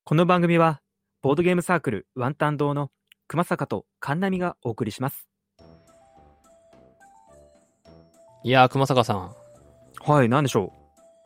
この番組はボードゲームサークルワンタン堂の熊坂と神波がお送りします。 いやー、熊坂さん。 はい、なんでしょ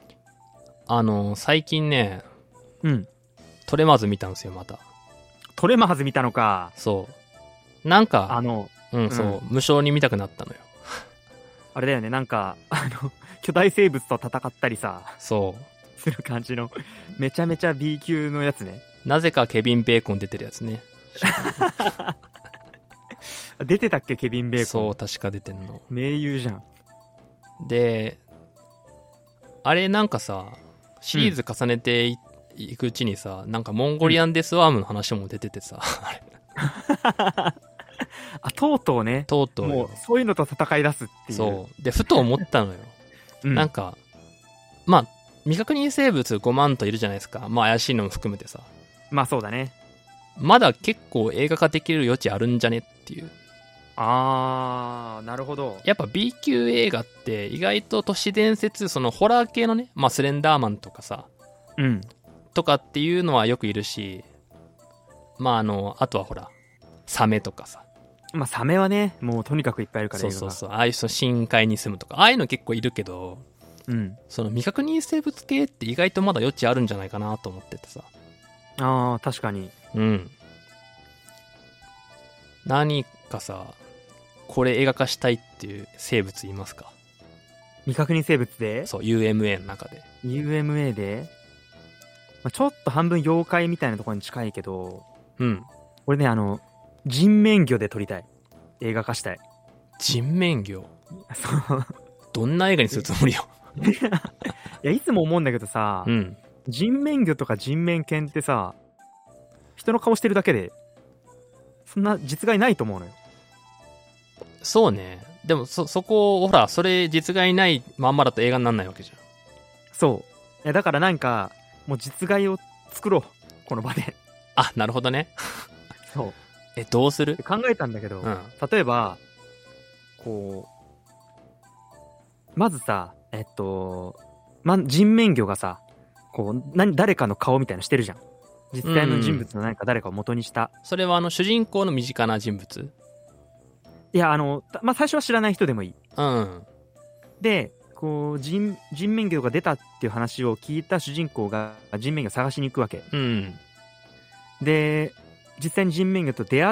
最近ね、 う。 トレマーズ見たんですよ、また。 トレマーズ見たのか。 そう。なんか、そう、 うん無償に見たくなったのよ。 あれだよね、なんか巨大生物と戦ったりさそする感じのめちゃめちゃ B 級のやつね。 う。なぜかケビン・ベーコン出てるやつね。 出てたっけ、ケビン・ベーコン。 そう、確か出てんの。 名優じゃん。 で、あれなんかさ、シリーズ重ねていくうちにさ、なんかモンゴリアンデスワームの話も出ててさ、 あ、とうとうね。 とうとうよもうそういうのと戦い出すっていう。 そう。で、ふと思ったのよ。なんか、まあ、未確認生物5万といるじゃないですか。まあ怪しいのも含めてさ。 まあそうだね。 まだ結構映画化できる余地あるんじゃねっていう。 あー、なるほど。 やっぱ B 級映画って意外と都市伝説、そのホラー系のね、まあスレンダーマンとかさ、とかっていうのはよくいるし、まああとはほら、サメとかさ。 まあサメはね、もうとにかくいっぱいいるから。 そう。ああいうその深海に住むとか、ああいうの結構いるけど、その未確認生物系って意外とまだ余地あるんじゃないかなと思っててさ。 ああ、確かに。 何かさ、これ映画化したいっていう生物いますか？ 未確認生物で？ そう、UMA の中で。 UMA で、まあ、ちょっと半分妖怪みたいなところに近いけど、俺ね、人面魚で撮りたい。映画化したい。 人面魚？ そう。 どんな映画にするつもりよ。 いや、いつも思うんだけどさ、人面魚とか人面犬ってさ、人の顔してるだけで、そんな実害ないと思うのよ。 そうね。でも、そこ、ほら、それ実害ないまんまだと映画になんないわけじゃん。 そう。いや、だからなんか、もう実害を作ろう。この場で。 あ、なるほどね。 そう。 どうする？ 考えたんだけど、例えば、こう、まずさ、人面魚がさ、こう、誰かの顔みたいなのしてるじゃん。実際の人物の何か誰かを元にした。 それは主人公の身近な人物？ いや、まあ、最初は知らない人でもいい。で、こう、人面魚が出たっていう話を聞いた主人公が人面魚探しに行くわけ。で、実際に人面魚と出会って、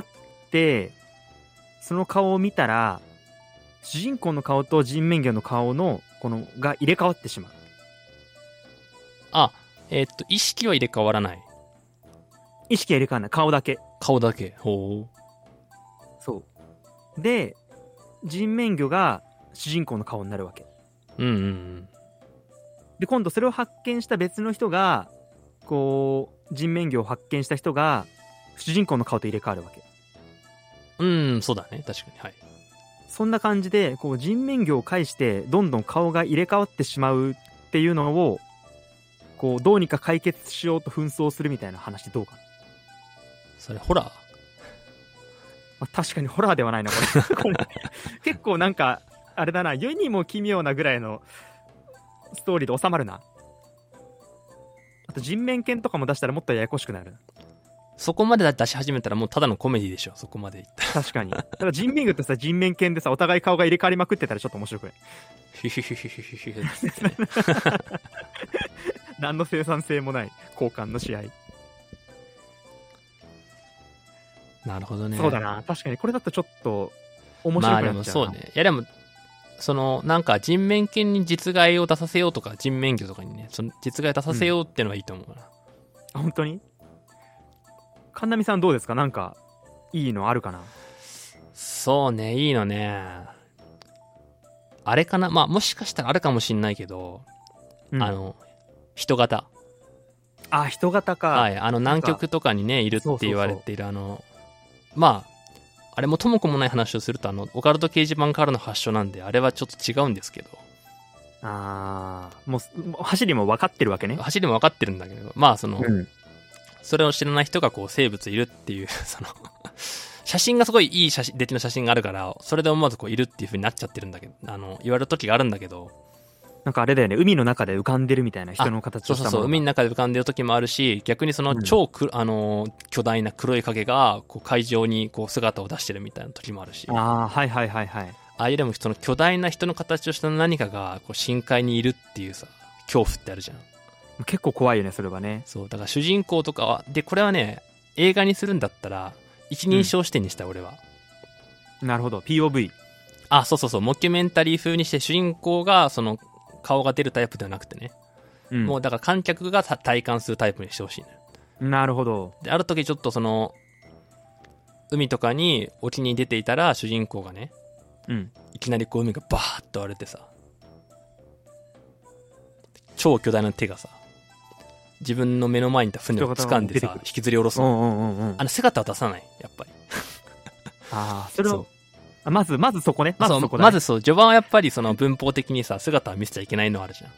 その顔を見たら、主人公の顔と人面魚の顔の、が入れ替わってしまう。 あ、意識は入れ替わらない。 意識は入れ替わらない。顔だけ。 顔だけ。ほう。 そう。で、人面魚が主人公の顔になるわけ。で、今度それを発見した別の人が、こう、人面魚を発見した人が、主人公の顔と入れ替わるわけ。 そうだね。確かに。はい。 そんな感じで、こう、人面魚を介して、どんどん顔が入れ替わってしまうっていうのを、こう、どうにか解決しようと紛争するみたいな話どうかな。 それ、ホラー？ まあ、確かにホラーではないな、これ。結構なんか、あれだな、世にも奇妙なぐらいのストーリーで収まるな。あと人面犬とかも出したらもっとややこしくなる。そこまで出し始めたらもうただのコメディでしょ、そこまでいったら。確かに。だから人面魚とさ、人面犬でさ、お互い顔が入れ替わりまくってたらちょっと面白くない？何の生産性もない交換の試合。 なるほどね。 そうだな。確かにこれだとちょっと面白くなっちゃうな。まあでもそうね。いやでも、なんか人面犬に実害を出させようとか、人面魚とかにね、その実害出させようってのはいいと思うな。 本当に？神波さんどうですか？なんか、いいのあるかな？ そうね、いいのね。あれかな？まあもしかしたらあるかもしんないけど、人型。 あ、人型か。 はい、南極とかにね、いるって言われているまあ、あれもともこもない話をすると、オカルト掲示板からの発祥なんで、あれはちょっと違うんですけど。 もう、走りも分かってるわけね。 走りも分かってるんだけど、まあ、それを知らない人がこう、生物いるっていう、写真がすごいいい出来の写真があるから、それで思わずこう、いるっていう風になっちゃってるんだけど、言われる時があるんだけど、 なんかあれだよね、海の中で浮かんでるみたいな人の形をしたもの。 そう、海の中で浮かんでる時もあるし、逆にその超巨大な黒い影が、こう海上にこう姿を出してるみたいな時もあるし。 はい。ああいうでもその巨大な人の形をした何かが、こう深海にいるっていうさ、恐怖ってあるじゃん。 結構怖いよね、それはね。 そう、だから主人公とかは、で、これはね、映画にするんだったら、一人称視点にしたい、俺は。 なるほど、POV。 そう、モキュメンタリー風にして、主人公が、その、顔が出るタイプではなくてね。もう、だから観客が体感するタイプにしてほしいね。 なるほど。 で、ある時ちょっとその、海とかに沖に出ていたら、主人公がね、いきなりこう海がバーッと割れてさ、超巨大な手がさ、自分の目の前にいた船を掴んでさ、引きずり下ろすの。姿は出さない、やっぱり。 それを。まずそこね。 まずそう、序盤はやっぱりその文法的にさ、姿は見せちゃいけないのあるじゃん。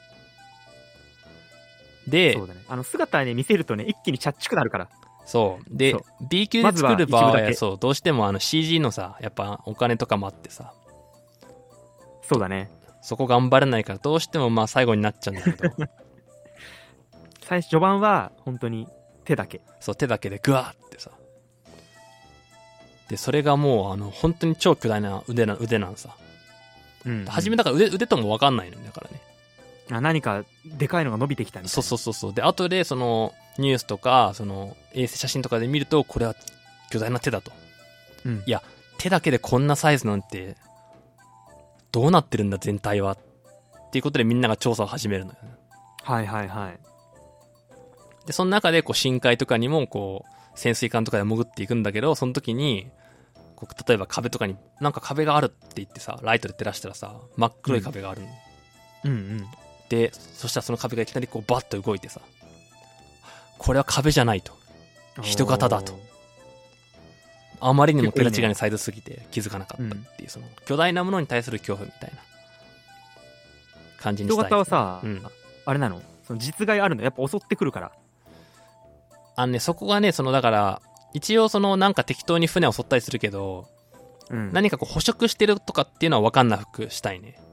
で、 そうだね。姿に見せるとね、一気にチャッチくなるから。 そう。で、B 級で作る場合は、そう、どうしてもCG のさ、やっぱお金とかもあってさ。 そうだね。 そこ頑張れないから、どうしてもまあ最後になっちゃうんだけど。 序盤は、本当に手だけ。 そう、手だけでグワーってさ。で、それがもう、本当に超巨大な腕なんさ。初めだから腕とも分かんないのよ、だからね。 何か、でかいのが伸びてきたみたいな。 そう。で、後で、その、ニュースとか、その、衛星写真とかで見ると、これは巨大な手だと。いや、手だけでこんなサイズなんて、どうなってるんだ、全体は。っていうことでみんなが調査を始めるのよね。 はい。 で、その中で、こう、深海とかにも、こう、潜水艦とかで潜っていくんだけど、その時に、こう例えば壁とかに、なんか壁があるって言ってさ、ライトで照らしたらさ、真っ黒い壁があるの。で、そしたらその壁がいきなりこうバッと動いてさ、これは壁じゃないと。人型だと。あまりにも桁違いにサイズすぎて気づかなかったっていう、その巨大なものに対する恐怖みたいな感じにしたい、 人型はさ、あれなの？その実害あるの？やっぱ襲ってくるから。 そこがね、だから、一応なんか適当に船を襲ったりするけど、何かこう捕食してるとかっていうのは分かんなくしたいね。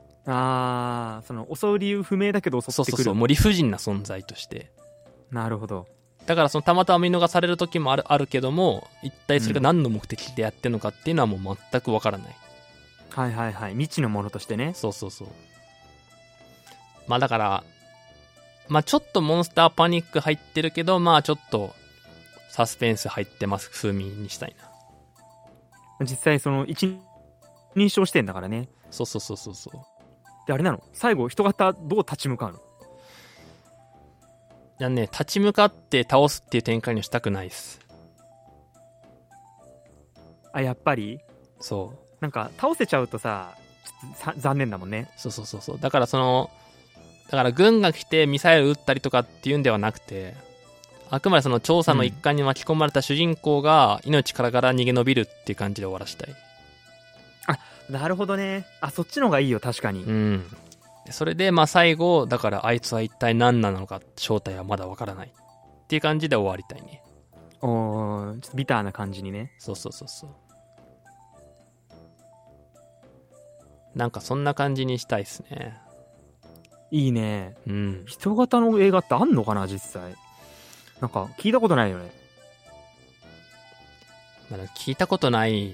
襲う理由不明だけど襲ってくる。 そう、もう理不尽な存在として。 なるほど。 だからたまたま見逃される時もあるけども、一体それが何の目的でやってるのかっていうのはもう全く分からない。 はい。未知のものとしてね。 そう。まあだから、まあちょっとモンスターパニック入ってるけど、まあちょっとサスペンス入ってます風味にしたいな。実際一人称視点だからね。 そう。 で、あれなの？最後人型どう立ち向かうの？ いやね、立ち向かって倒すっていう展開にはしたくないっす。 やっぱり？ そう。 なんか倒せちゃうとさ、ちょっと残念だもんね。 そう。だから軍が来てミサイル撃ったりとかっていうんではなくて、あくまで調査の一環に巻き込まれた主人公が命からがら逃げ延びるっていう感じで終わらせたい。 なるほどね。そっちの方がいいよ、確かに。 それで、まあ最後、だからあいつは一体何なのか、正体はまだわからない。っていう感じで終わりたいね。 ちょっとビターな感じにね。 そう。なんかそんな感じにしたいっすね。 いいね。人型の映画ってあんのかな、実際。なんか聞いたことないよね。 聞いたことない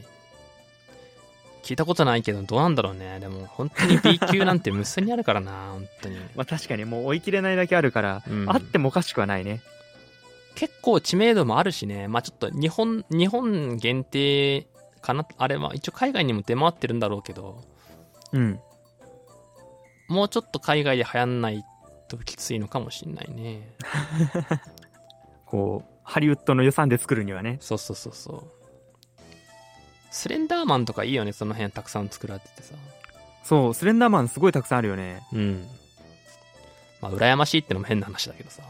けど、どうなんだろうね。でも、本当に B 級なんて無数にあるからな、本当に。 確かにもう追い切れないだけあるから、あってもおかしくはないね。 結構知名度もあるしね。まあちょっと日本限定かな。あれは一応海外にも出回ってるんだろうけど。もうちょっと海外で流行んないときついのかもしんないね。 こう、ハリウッドの予算で作るにはね。 そう。スレンダーマンとかいいよね、その辺たくさん作られててさ。 そう、スレンダーマンすごいたくさんあるよね。 まあ、羨ましいってのも変な話だけどさ。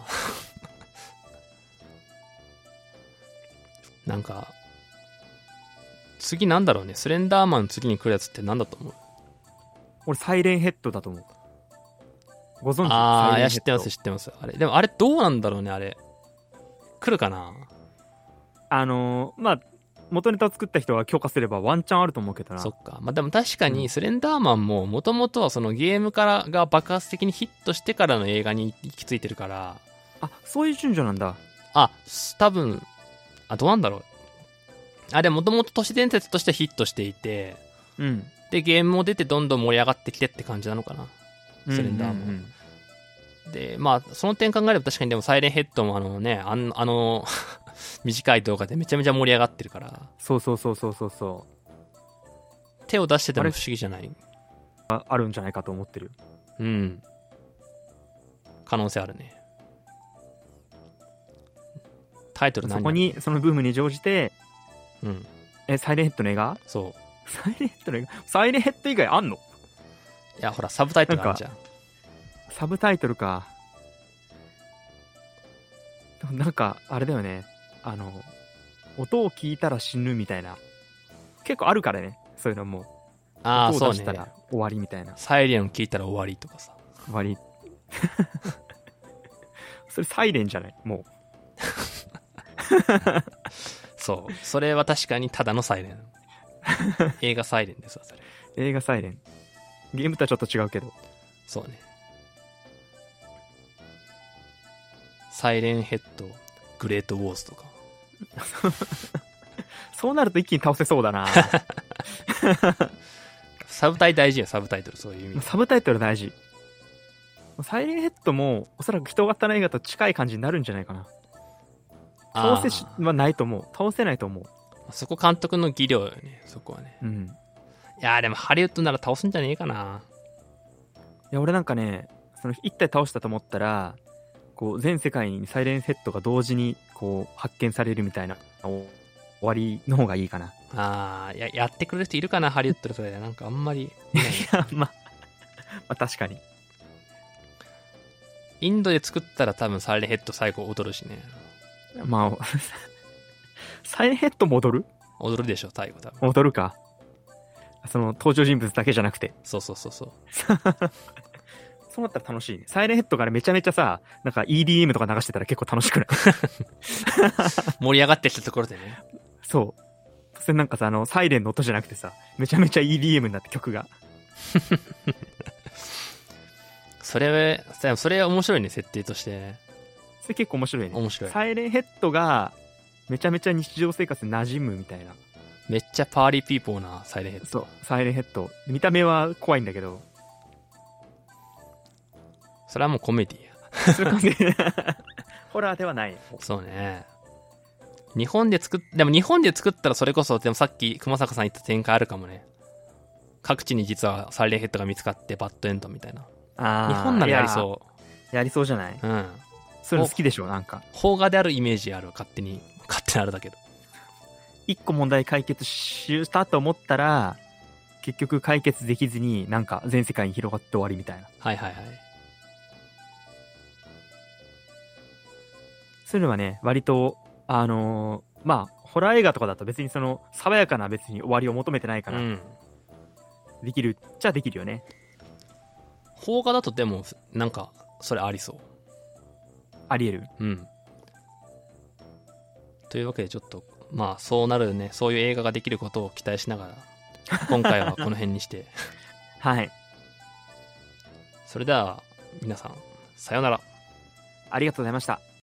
なんか、次なんだろうね、スレンダーマンの次に来るやつってなんだと思う？ 俺、サイレンヘッドだと思う。ご存知？ いや、知ってます。あれ、でもあれどうなんだろうね、あれ。来るかな？ まあ、 元ネタを作った人が許可すればワンチャンあると思うけどな。 そっか。まあ、でも確かにスレンダーマンも元々はそのゲームからが爆発的にヒットしてからの映画に行き着いてるから。 あ、そういう順序なんだ。 多分、どうなんだろう。でも元々都市伝説としてヒットしていて、 うん。 で、ゲームも出てどんどん盛り上がってきてって感じなのかな。スレンダーマン。で、まあ、その点考えれば確かにでもサイレンヘッドも短い動画でめちゃめちゃ盛り上がってるから。 そう。 手を出してても不思議じゃない。 あるんじゃないかと思ってる。 うん。可能性あるね。タイトル何？ そこに、そのブームに乗じて、 うん。 サイレンヘッドの映画？ そう。 サイレンヘッドの映画？サイレンヘッド以外あんの？ いや、ほら、サブタイトルあるじゃん。 サブタイトルか。なんか、あれだよね。音を聞いたら死ぬみたいな。結構あるからね。そういうのも。音を出したら終わりみたいな。 サイレンを聞いたら終わりとかさ。 終わり。それサイレンじゃない？もう。 そう。それは確かにただのサイレン。映画サイレンですわ、それ。 映画サイレン。ゲームとはちょっと違うけど。 そうね。サイレンヘッド、グレートウォーズとか。 そうなると一気に倒せそうだな。 サブタイ大事よ、サブタイトル、そういう意味。 サブタイトル大事。サイレンヘッドもおそらく人型の映画と近い感じになるんじゃないかな。倒せはないと思う。倒せないと思う。 そこ監督の技量よね、そこはね。 うん。 いやでもハリウッドなら倒すんじゃねえかな。 いや、俺なんかね、その一体倒したと思ったら、こう全世界にサイレンヘッドが同時にこう発見されるみたいな終わりの方がいいかな。 やってくれる人いるかな、ハリウッドでそれ。なんかあんまり。 いや、まあ確かに。 インドで作ったら多分サイレンヘッド最後踊るしね。 まあ、サイレンヘッドも踊る？ 踊るでしょ、最後多分。 踊るか。その登場人物だけじゃなくて。 そう。 そうなったら楽しいね。サイレンヘッドからめちゃめちゃさ、なんか EDM とか流してたら結構楽しくない？ 盛り上がってきたところでね。 そう。それなんかさ、サイレンの音じゃなくてさ、めちゃめちゃ EDM になって曲が。 それは面白いね、設定として。 それ結構面白いね。 面白い。 サイレンヘッドがめちゃめちゃ日常生活に馴染むみたいな。 めっちゃパーリーピーポーなサイレンヘッド。 そう、サイレンヘッド。見た目は怖いんだけど。 それはもうコメディや。 それコメディ。ホラーではない。 そうね。でも日本で作ったらそれこそ、でもさっき熊坂さん言った展開あるかもね。各地に実はサイレンヘッドが見つかってバッドエンドみたいな。日本ならやりそう。 やりそうじゃない？ うん。 そういうの好きでしょ、なんか。 邦画であるイメージある、勝手にあるだけど。 一個問題解決したと思ったら、結局解決できずになんか全世界に広がって終わりみたいな。 はい。 そういうのはね、割と、まあ、ホラー映画とかだと別にその、爽やかな別に終わりを求めてないから、できるっちゃできるよね。 邦画だとでも、なんか、それありそう。 あり得る。 うん。というわけでちょっと、まあ、そうなるね、そういう映画ができることを期待しながら、今回はこの辺にして。 はい。 それでは、皆さん、さようなら。 ありがとうございました。